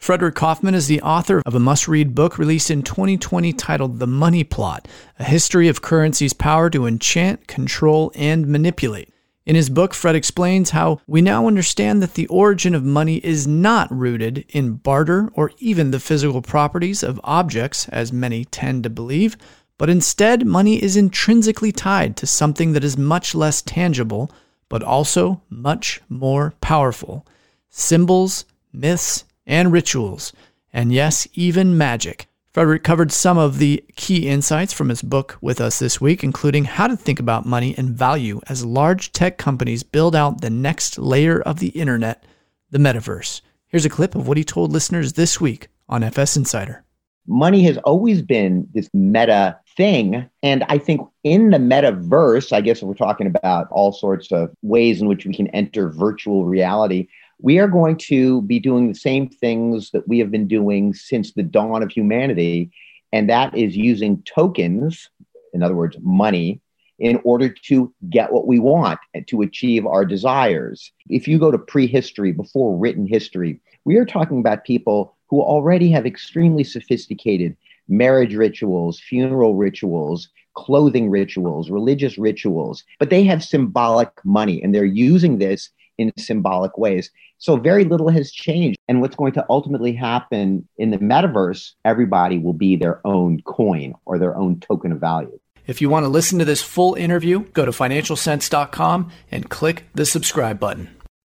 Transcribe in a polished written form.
Frederick Kaufman is the author of a must-read book released in 2020 titled The Money Plot, A History of Currency's Power to Enchant, Control, and Manipulate. In his book, Fred explains how we now understand that the origin of money is not rooted in barter or even the physical properties of objects, as many tend to believe, but instead money is intrinsically tied to something that is much less tangible, but also much more powerful. Symbols, myths, and rituals, and yes, even magic. Frederick covered some of the key insights from his book with us this week, including how to think about money and value as large tech companies build out the next layer of the internet, the metaverse. Here's a clip of what he told listeners this week on FS Insider. Money has always been this meta thing. And I think in the metaverse, I guess if we're talking about all sorts of ways in which we can enter virtual reality, we are going to be doing the same things that we have been doing since the dawn of humanity. And that is using tokens, in other words, money, in order to get what we want and to achieve our desires. If you go to prehistory, before written history, we are talking about people who already have extremely sophisticated marriage rituals, funeral rituals, clothing rituals, religious rituals, but they have symbolic money and they're using this in symbolic ways. So very little has changed. And what's going to ultimately happen in the metaverse, everybody will be their own coin or their own token of value. If you want to listen to this full interview, go to financialsense.com and click the subscribe button.